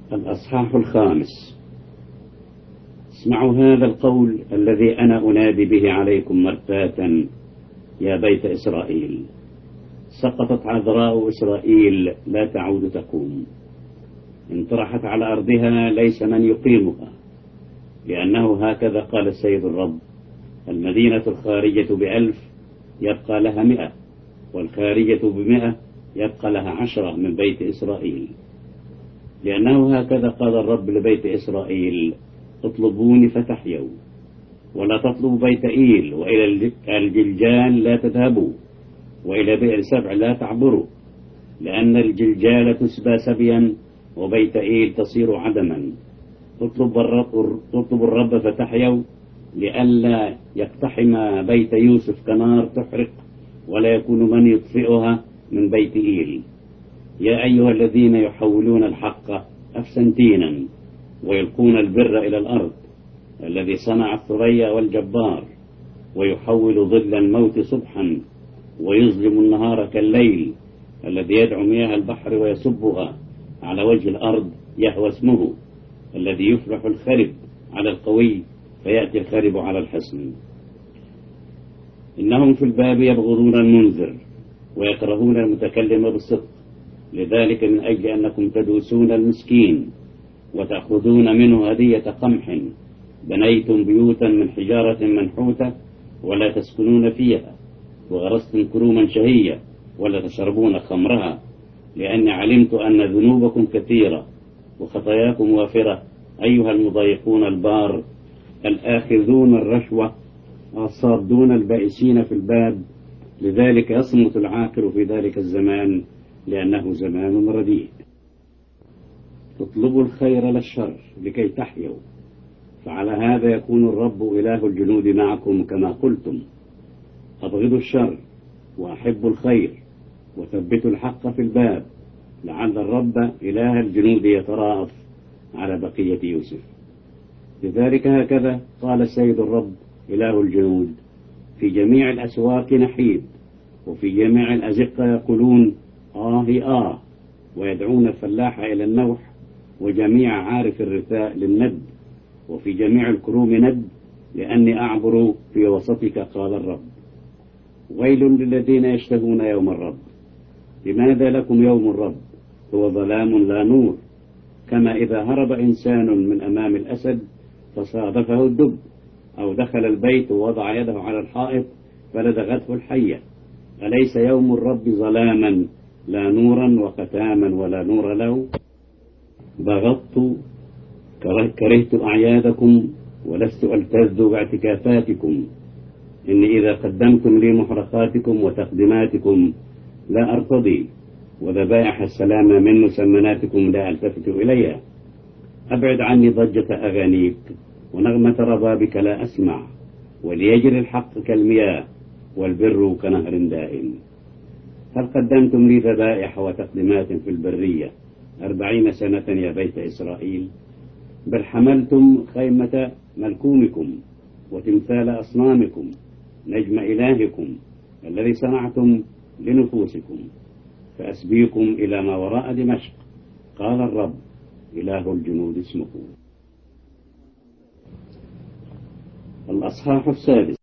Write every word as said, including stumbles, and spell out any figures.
الأصحاح الخامس. اسمعوا هذا القول الذي أنا أنادي به عليكم مرتاتا يا بيت إسرائيل. سقطت عذراء إسرائيل لا تعود تقوم، انطرحت على أرضها ليس من يقيمها، لأنه هكذا قال السيد الرب: المدينة الخارجة بألف يبقى لها مئة، والخارجة بمئة يبقى لها عشرة من بيت إسرائيل. لأنه هكذا قال الرب لبيت إسرائيل: اطلبوني فتحيوا، ولا تطلبوا بيت إيل، وإلى الجلجال لا تذهبوا، وإلى بئر سبع لا تعبروا، لأن الجلجال تسبى سبيا وبيت إيل تصير عدما. اطلبوا الرب, اطلبوا الرب فتحيوا، لئلا يقتحم بيت يوسف كنار تحرق، ولا يكون من يطفئها من بيت إيل. يا أيها الذين يحولون الحق أفسنتينا ويلقون البر إلى الأرض، الذي صنع الثريا والجبار، ويحول ظل الموت صبحا ويظلم النهار كالليل، الذي يدعو مياه البحر ويصبها على وجه الأرض يهوى اسمه، الذي يفلح الخرب على القوي فيأتي الخرب على الحصن. إنهم في الباب يبغضون المنذر ويكرهون المتكلم بالصدق، لذلك من أجل أنكم تدوسون المسكين وتأخذون منه هدية قمح، بنيتم بيوتا من حجارة منحوتة ولا تسكنون فيها، وغرستم كروما شهية ولا تشربون خمرها، لأني علمت أن ذنوبكم كثيرة وخطاياكم وافرة، أيها المضايقون البار، الآخذون الرشوة، الصادون البائسين في الباب. لذلك يصمت العاقل في ذلك الزمان، لأنه زمان رديء. اطلبوا الخير للشر لكي تحيوا، فعلى هذا يكون الرب إله الجنود معكم كما قلتم. أبغضوا الشر وأحبوا الخير، وثبتوا الحق في الباب، لعل الرب إله الجنود يتراءف على بقية يوسف. لذلك هكذا قال السيد الرب إله الجنود: في جميع الأسواق نحيب، وفي جميع الأزقة يقولون آه آه، ويدعون الفلاح إلى النوح، وجميع عارف الرثاء للند، وفي جميع الكروم ند، لأني أعبر في وسطك، قال الرب. ويل للذين يشتهون يوم الرب. لماذا لكم يوم الرب؟ هو ظلام لا نور، كما إذا هرب إنسان من أمام الأسد فصادفه الدب، أو دخل البيت ووضع يده على الحائط فلدغته الحية. أليس يوم الرب ظلاما لا نورا، وختاما ولا نور له؟ بغضت كرهت أعيادكم، ولست ألتذ باعتكافاتكم. إني إذا قدمتم لي محرقاتكم وتقدماتكم لا أرتضي، وذبائح السلام من مسمناتكم لا ألتفت إليها. أبعد عني ضجة أغانيك، ونغمة ربابك لا أسمع، وليجري الحق كالمياه والبر كنهر دائم. هل قدمتم لي ذبائح وتقدمات في البرية أربعين سنة يا بيت إسرائيل؟ بل حملتم خيمة ملكومكم وتمثال أصنامكم، نجم إلهكم الذي صنعتم لنفوسكم، فأسبيكم إلى ما وراء دمشق، قال الرب إله الجنود اسمه. الأصحاح السادس.